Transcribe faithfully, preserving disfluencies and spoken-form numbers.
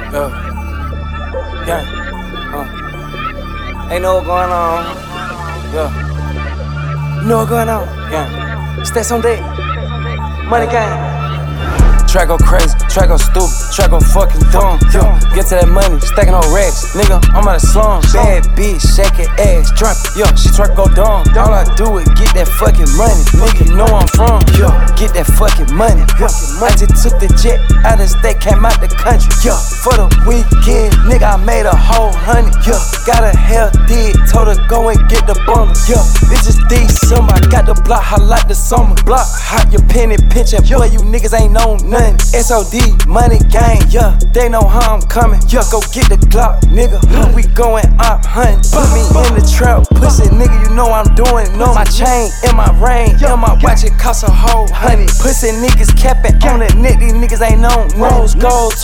Yeah. Yeah. Uh. Ain't know what going on. Yeah. You know what going on? Yeah. Stats on deck. Money gang. Track go crazy, track go stupid, track go fucking dumb. Yeah. Get to that money, stacking on racks. Nigga, I'm out of slum. Bad bitch, shaking ass, drop it. Yeah, she twerk go dumb. All I do is get that fucking money. Nigga, you know I'm from. Yeah, get that fucking money. Yeah. I just took the jet out of state, came out the country. Yeah, for the weekend, nigga, I made a whole hundred. Yeah, got a hell did, told her go and get the bundle. Yeah, this is December, I got the block hot like the summer. Block hot, your penny pinching. Boy, you niggas ain't know nothing. S O D, money gang, yeah, they know how I'm coming. Yeah, go get the Glock, nigga. We going up hunting. Put me in the trap, pussy, nigga, you know I'm doing it. No, my chain in my ring, in my watch, it cost a whole honey. Pussy niggas capping on the net, these niggas ain't known. Rose gold.